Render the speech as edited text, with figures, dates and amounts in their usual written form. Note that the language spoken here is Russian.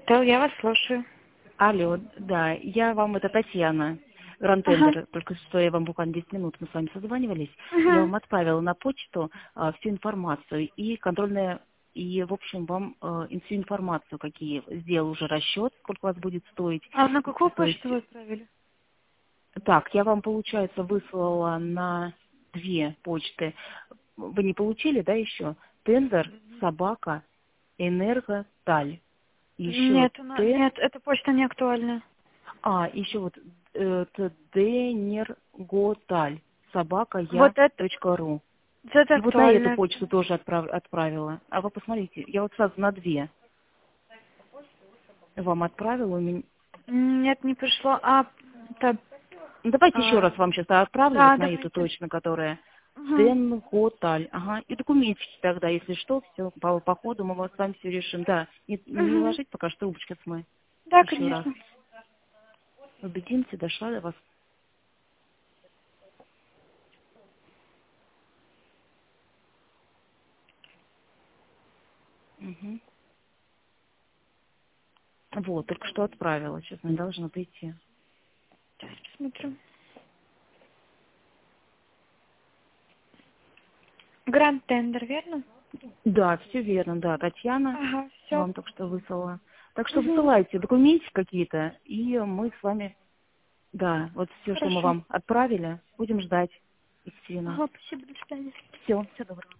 Ростел, я вас слушаю. Алло, да, я вам, это Татьяна, Ага. Гранд-тендер, только что я вам буквально 10 минут, мы с вами созванивались, я Ага. вам отправила на почту всю информацию и контрольная, и, в общем, вам всю информацию, какие сделал уже расчет, сколько у вас будет стоить, А на какую то есть, почту вы отправили? так, я вам, получается, выслала на 2 почты, вы не получили, да, еще? Тендер, собака, энерготаль, еще Нет, эта почта не актуальна. еще вот Денерготаль, собака Вот я.ру. это И вот на эту актуально. почту тоже отправила. А вы посмотрите, я вот сразу на 2 вам отправила. Нет, не пришло. Так, Ну, давайте еще а, раз вам сейчас отправлю да, вот на эту давайте. точно, которая Угу. Денготаль. Ага. И документики тогда, если что, все по ходу мы вот с вами все решим. Да, не Угу. ложить пока что трубочку мы Да, еще раз. конечно. Убедимся, дошла до вас. Угу. Вот, только что отправила. Сейчас не должна прийти. Сейчас посмотрю. Гранд Тендер, верно? Да, все верно, да. Татьяна Ага, все. вам только что высылала. Так что Угу. высылайте документики какие-то, и мы с вами, да, вот все, что мы Хорошо. вам отправили, будем ждать, Екатерина. Ага, спасибо, до свидания. Все, все доброго.